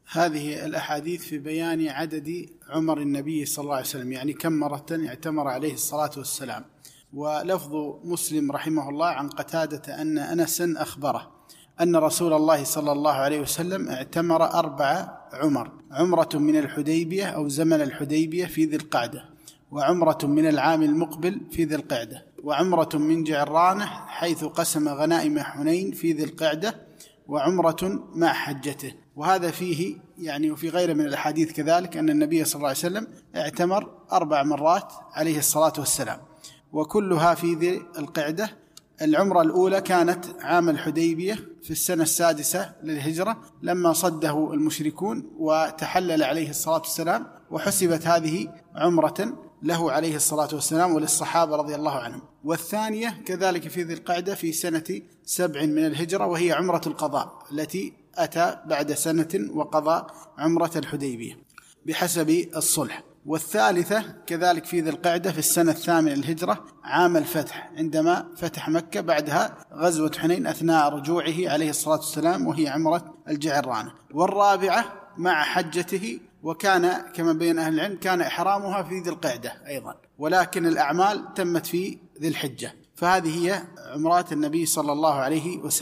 هذه الأحاديث في بيان عدد عمر النبي صلى الله عليه وسلم، يعني كم مرة اعتمر عليه الصلاة والسلام. ولفظ مسلم رحمه الله عن قتادة أن أنسا أخبره أن رسول الله صلى الله عليه وسلم اعتمر 4 عمر: عمرة من الحديبية أو زمن الحديبية في ذي القعدة، وعمرة من العام المقبل في ذي القعدة، وعمرة من جعرانة حيث قسم غنائم حنين في ذي القعدة، وعمرة مع حجته. وهذا فيه يعني وفي غيره من الأحاديث كذلك أن النبي صلى الله عليه وسلم اعتمر 4 مرات عليه الصلاة والسلام، وكلها في ذي القعدة. العمرة الأولى كانت عام الحديبية في السنة 6 للهجرة لما صده المشركون وتحلل عليه الصلاة والسلام، وحسبت هذه عمرة له عليه الصلاة والسلام وللصحابة رضي الله عنهم. والثانية كذلك في ذي القعدة في سنة 7 من الهجرة، وهي عمرة القضاء التي أتى بعد سنة وقضى عمرة الحديبية بحسب الصلح. والثالثة كذلك في ذي القعدة في السنة 8 الهجرة عام الفتح، عندما فتح مكة بعدها غزوة حنين أثناء رجوعه عليه الصلاة والسلام، وهي عمرة الجعرانة. والرابعة مع حجته، وكان كما بين أهل العلم كان إحرامها في ذي القعدة أيضا، ولكن الأعمال تمت في ذي الحجة. فهذه هي عمرات النبي صلى الله عليه وسلم.